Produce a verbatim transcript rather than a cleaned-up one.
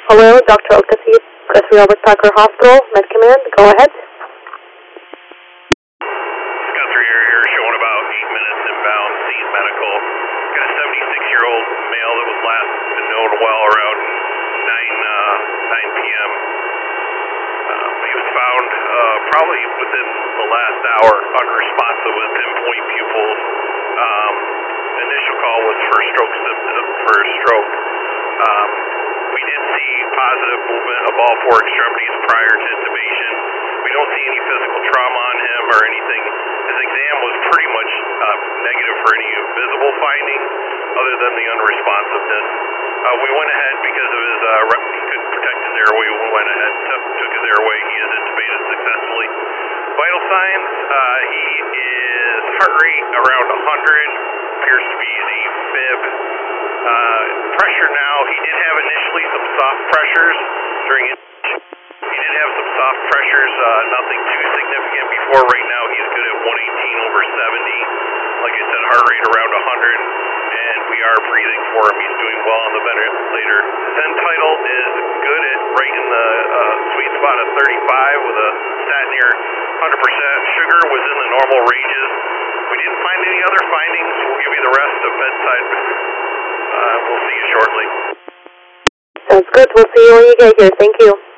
Hello, Doctor Alcacid, Presley Albert Parker Hospital, Med Command, go ahead. Scott three here, showing about eight minutes inbound, Seed Medical. Got a seventy-six-year-old male that was last been known well around nine p m Um, he was found uh, probably within the last hour, unresponsive with pinpoint pupils. Um, initial call was for stroke symptom, for stroke. Um, we did see positive movement of all four extremities prior to intubation. We don't see any physical trauma on him or anything. His exam was pretty much uh, negative for any visible findings other than the unresponsiveness. Uh, we went ahead because of his, uh, he couldn't protect his airway, we went ahead and took, took his airway. He is intubated successfully. Vital signs, uh, he is heart rate around one hundred, appears to be easy fib. Uh, pressure now, he did have initially some soft pressures during it. He did have some soft pressures, uh, nothing too significant before. Right now he's good at one eighteen over seventy. Like I said, heart rate around one hundred, and we are breathing for him. He's doing well on the ventilator. His end tidal is good at right in the uh, sweet spot of thirty-five with a stat near one hundred percent. Sugar was in the normal ranges. We didn't find any other findings. We'll give you the rest of bedside. Uh, we'll see you shortly. Sounds good. We'll see you when you get here. Thank you.